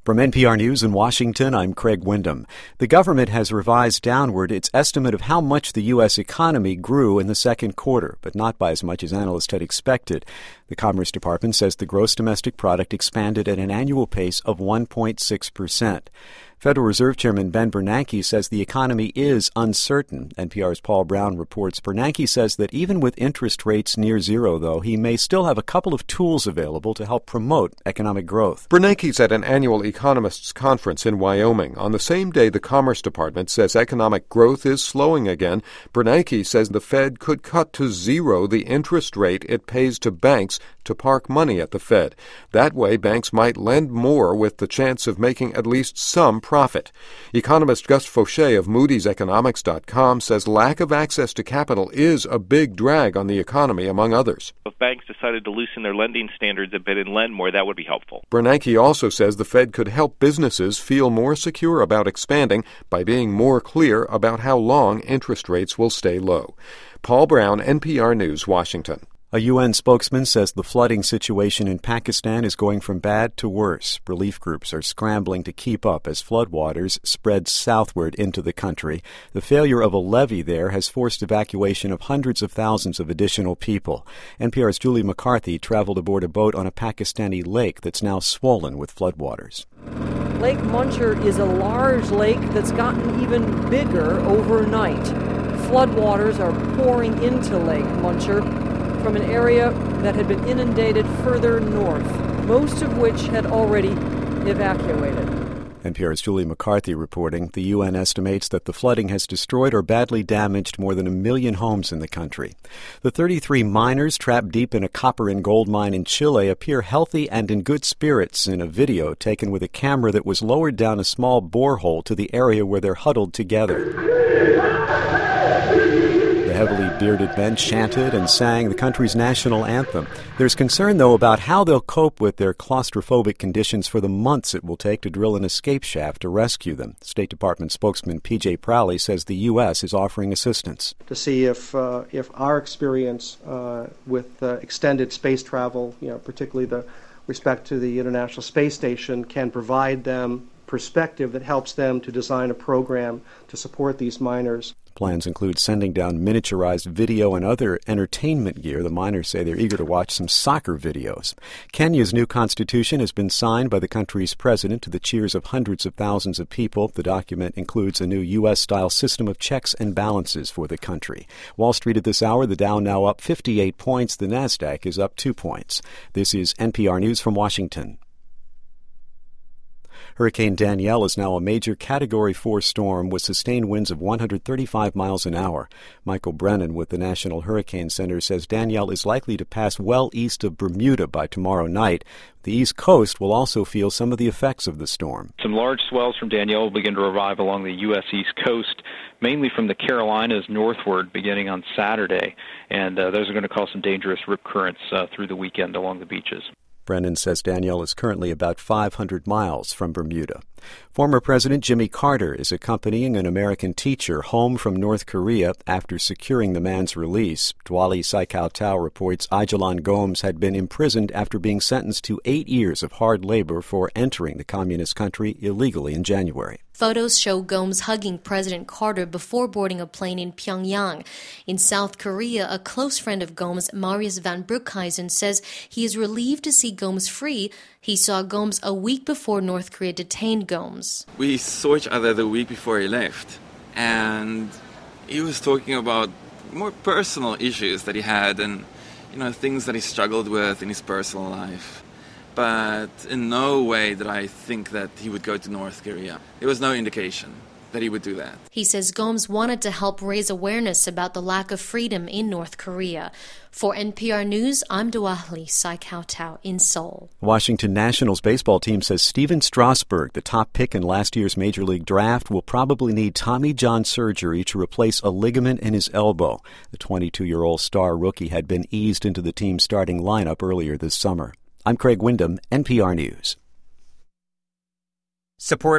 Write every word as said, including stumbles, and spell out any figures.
From N P R News in Washington, I'm Craig Windham. The government has revised downward its estimate of how much the U S economy grew in the second quarter, but not by as much as analysts had expected. The Commerce Department says the gross domestic product expanded at an annual pace of one point six percent. Federal Reserve Chairman Ben Bernanke says the economy is uncertain. N P R's Paul Brown reports Bernanke says that even with interest rates near zero, though, he may still have a couple of tools available to help promote economic growth. Bernanke's at an annual economists' conference in Wyoming. On the same day, the Commerce Department says economic growth is slowing again. Bernanke says the Fed could cut to zero the interest rate it pays to banks to park money at the Fed. That way, banks might lend more with the chance of making at least some profit. Economist Gus Faucher of Moody's Economics dot com says lack of access to capital is a big drag on the economy, among others. If banks decided to loosen their lending standards a bit and lend more, that would be helpful. Bernanke also says the Fed could help businesses feel more secure about expanding by being more clear about how long interest rates will stay low. Paul Brown, N P R News, Washington. A U N spokesman says the flooding situation in Pakistan is going from bad to worse. Relief groups are scrambling to keep up as floodwaters spread southward into the country. The failure of a levee there has forced evacuation of hundreds of thousands of additional people. N P R's Julie McCarthy traveled aboard a boat on a Pakistani lake that's now swollen with floodwaters. Lake Muncher is a large lake that's gotten even bigger overnight. Floodwaters are pouring into Lake Muncher from an area that had been inundated further north, most of which had already evacuated. N P R's Julie McCarthy reporting the U N estimates that the flooding has destroyed or badly damaged more than a million homes in the country. The thirty-three miners trapped deep in a copper and gold mine in Chile appear healthy and in good spirits in a video taken with a camera that was lowered down a small borehole to the area where they're huddled together. The heavily bearded men chanted and sang the country's national anthem. There's concern, though, about how they'll cope with their claustrophobic conditions for the months it will take to drill an escape shaft to rescue them. State Department spokesman P J Crowley says the U S is offering assistance. To see if uh, if our experience uh, with uh, extended space travel, you know, particularly the respect to the International Space Station, can provide them perspective that helps them to design a program to support these miners. Plans include sending down miniaturized video and other entertainment gear. The miners say they're eager to watch some soccer videos. Kenya's new constitution has been signed by the country's president to the cheers of hundreds of thousands of people. The document includes a new U S-style system of checks and balances for the country. Wall Street at this hour, the Dow now up fifty-eight points. The Nasdaq is up two points. This is N P R News from Washington. Hurricane Danielle is now a major Category four storm with sustained winds of one hundred thirty-five miles an hour. Michael Brennan with the National Hurricane Center says Danielle is likely to pass well east of Bermuda by tomorrow night. The East Coast will also feel some of the effects of the storm. Some large swells from Danielle will begin to arrive along the U S East Coast, mainly from the Carolinas northward beginning on Saturday, and uh, those are going to cause some dangerous rip currents uh, through the weekend along the beaches. Brennan says Danielle is currently about five hundred miles from Bermuda. Former President Jimmy Carter is accompanying an American teacher home from North Korea after securing the man's release. Dwali Saikaw-Tao reports Ajalan Gomes had been imprisoned after being sentenced to eight years of hard labor for entering the communist country illegally in January. Photos show Gomes hugging President Carter before boarding a plane in Pyongyang. In South Korea, a close friend of Gomes, Marius van Broekhuizen, says he is relieved to see Gomes free. He saw Gomes a week before North Korea detained Gomes. We saw each other the week before he left, and he was talking about more personal issues that he had and, you know, things that he struggled with in his personal life. But in no way did I think that he would go to North Korea. There was no indication that he would do that. He says Gomes wanted to help raise awareness about the lack of freedom in North Korea. For N P R News, I'm Dwali Saikaw-Tao in Seoul. Washington Nationals baseball team says Steven Strasburg, the top pick in last year's Major League draft, will probably need Tommy John surgery to replace a ligament in his elbow. The twenty-two-year-old star rookie had been eased into the team's starting lineup earlier this summer. I'm Craig Windham, N P R News. Support